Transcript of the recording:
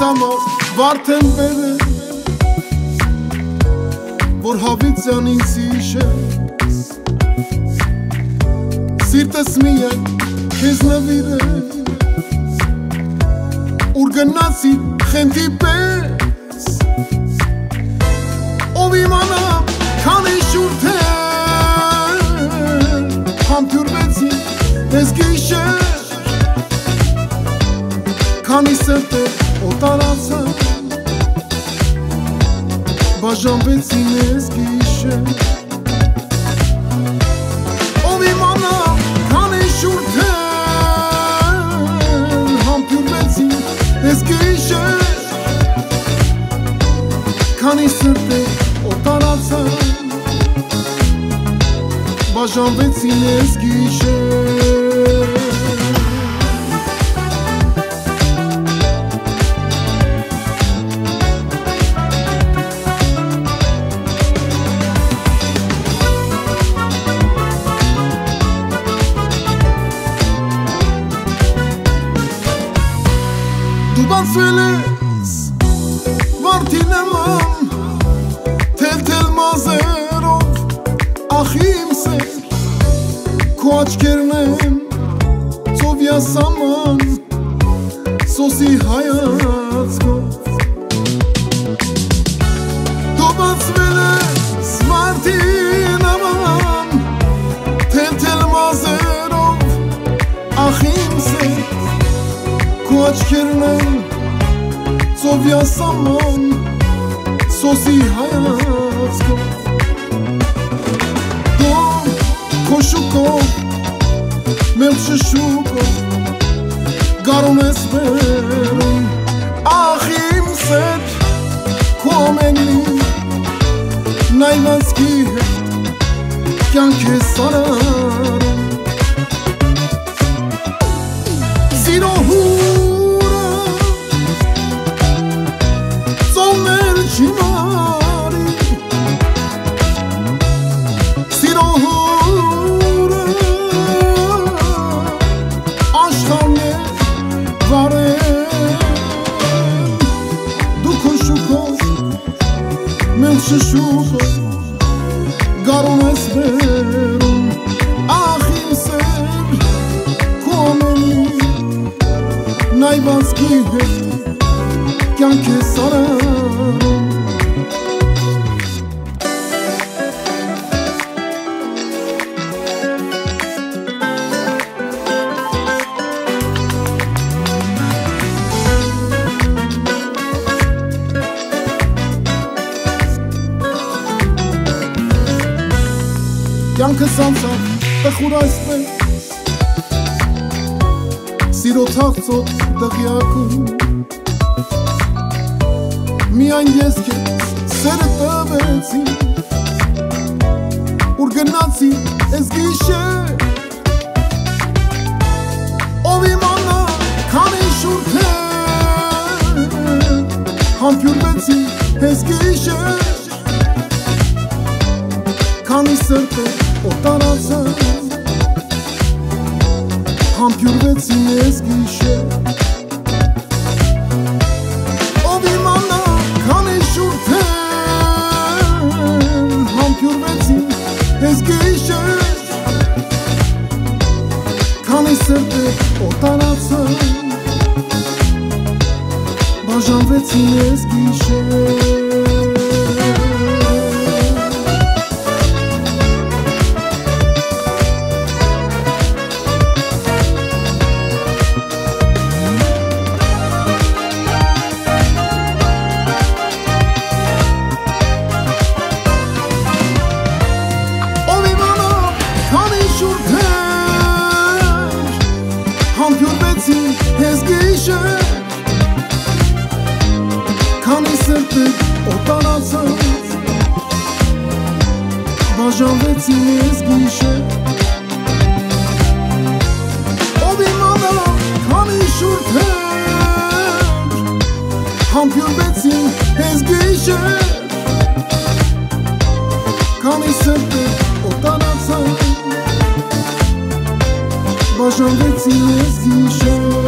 համար վարդ եմ բերել որ հավիցյան ինձ հիշես Սիրտս միայն քեզ նվիրել Ուր գնացի խենթի պես Ով իմանա քանի շուրթեր Համբյուրվեցի ես գիշեր Քանի սրտեր օտարացան Բաժանվեցին ես գիշեր Ով իմանա քանի շուրթեր Համբյուրվեցին ես գիշեր Քանի սրտեր օտարացան Բաժանվեցին ես գիշեր Դու բացվել ես վարդի նման Թել-թել մազերով ախ իմ սեր Քո աչքերն են ծովյա սաման Սոսի հայացքով Դու բացվել ես վարդի նման Թել-թել մազերով ախ իմ սեր Քո աչքերն են ծովյա սաման Սոսի հայացքով Դու քո շուկով Մեղմ շշուկով Գարուն ես բերում Ախ իմ սեր Քո ամենի Նայվածքի հետ Կյանք ես արարում Զիրոհու Չիմարի Սիրոհուրը Աշխարհն է վարել Դու քո շուկով Մեղմ շշուկով Գարուն ես բերում Ախ իմ սեր Քո ամենի Նայվածքի հետ Կյանք ես արարում Կյանքս անցավ տխուր այսպես Սիրո թախծոտ դղյակում Միայն ես քեզ սերը տվեցի Ուր գնացի ես գիշեր Ով իմանա քանի շուրթեր Համբյուրվեցի ես գիշեր Քանի սրտեր օտարացան Համբյուրվեցին ես գիշեր Ով իմանա քանի շուրթեր Համբյուրվեցին ես գիշեր Քանի սրտեր օտարացան Բաժանվեցին ես գիշեր Համբյուրվեցին ես գիշեր Քանի սրտեր օտարացան Բաժանվեցին ես գիշեր Ով իմանա քանի շուրթեր Համբյուրվեցին ես գիշեր Քանի սրտեր օտարացան Բաժանվեցին ես գիշեր